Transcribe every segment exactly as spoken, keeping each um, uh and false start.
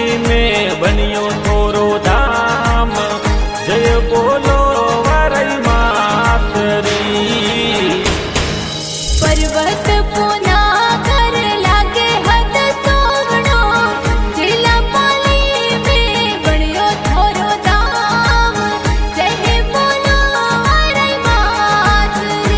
में बनियो थोरो धाम। जय बोलो वरई मातरी। पर्वत पुना कर लागे हद सोवणो, जिला पाली में बनियो थोरो धाम। जय बोलो वरई मातरी।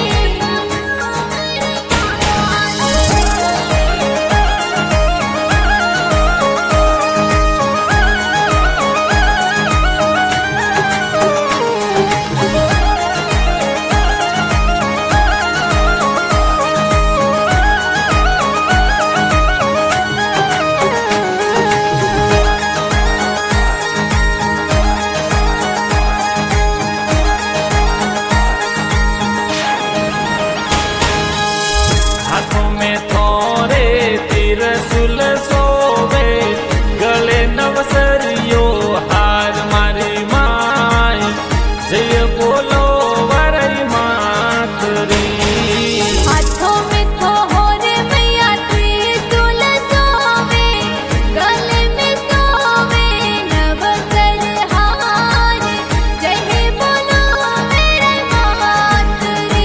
हाथों में थोरे त्रिशूल सोवे, गले नवसरियो हार मारी माई। जय बोलो वरई मातरी। हाथों में थोरे मैया त्रिशूल सोवे, गले में सोवे नवकर हार। जय बोलो वरई मातरी।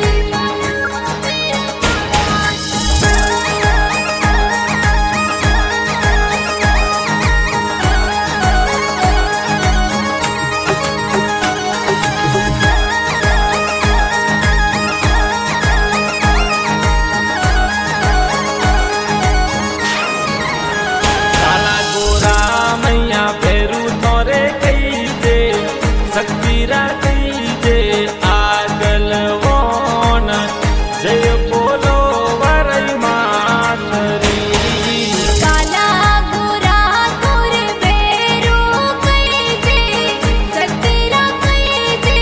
काला गोरा मैया फेरू थोरे कही दे, शक्तिरा कही दे आगल वोन। जय बोलो वरई मातरी। काला गोरा गोरे बेरू कई दे, सतीरा कई दे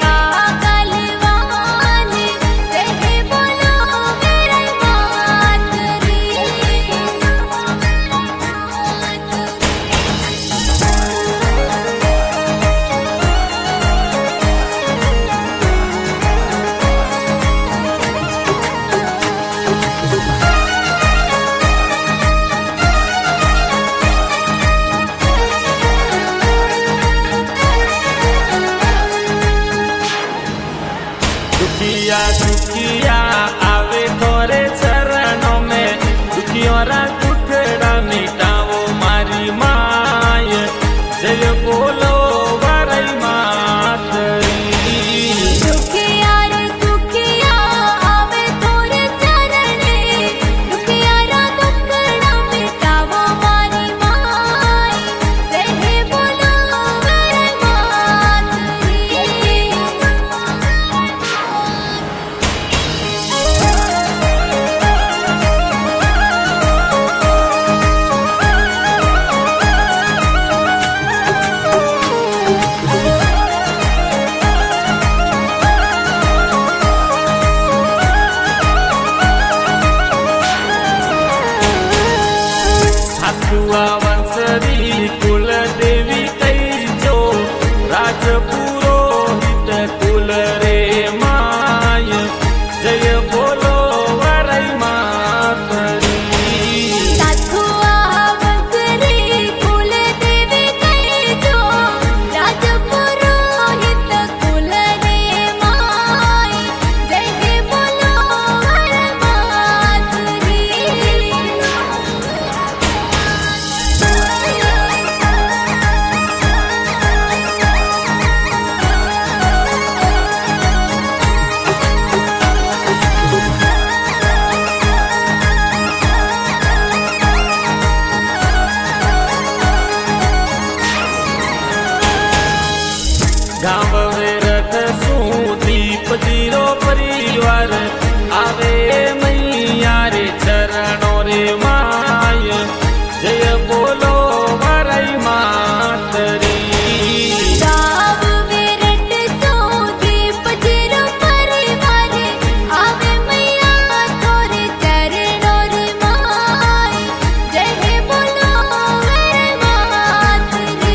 आगलवान। जय बोलो वरई मातरी। दुखिया दुखिया आवे तोरे चरणों में, दुखियों रा दुखड़ा मिटाओ मारी माय। जय बोलो वरई मातरी। दुखिया रे दुखिया आवे तोरे चरणे, दुखिया रा दुखड़ा मिटावो मारी माई। जय बोलो वरई मातरी। हाथुआ वंशरी कुल देवी कई जो, राजपुरोहित कुल रे माय। जय बोलो वरई मातरी। साथुआ वंशरी कुल देवी कई जो, राजपुरोहित कुल रे माई। जय बोलो वरई मातरी। गाँव रथ सू दीप जीरो परिवार, आवे मैया रे चरणों रे माय। जय बोलो वरई मातरी। गाव विरट सो दीप जीरो परिवार, आवे मैया तोरे चरणों रे माई। जय बोलो वरई मातरी।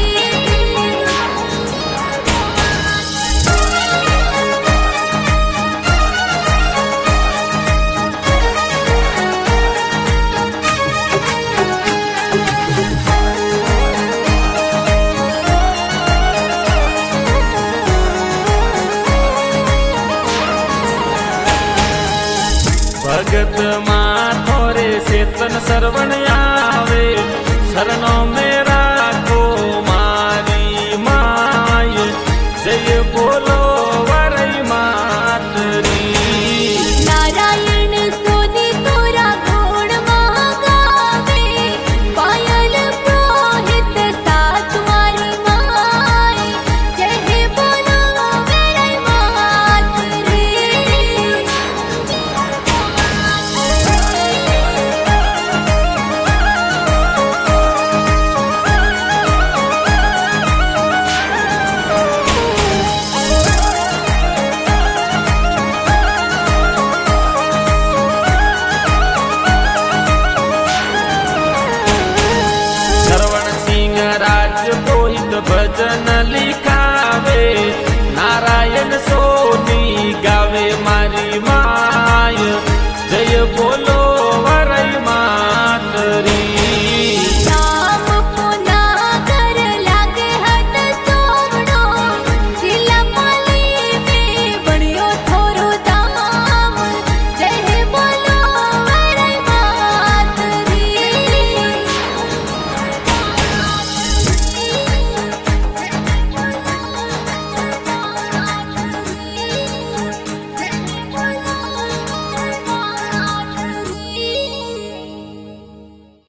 कीर्तन श्रवण आवे शरणों में राखो मारी माय जय बोलो वरई मातरी नारायण सोनी तोरा गुण महागावे पायल पुरोहित साथ मारी माय जय बोलो वरई मातरी श्रवण सिंह राज पोहित भजन लिखावे नारायण सो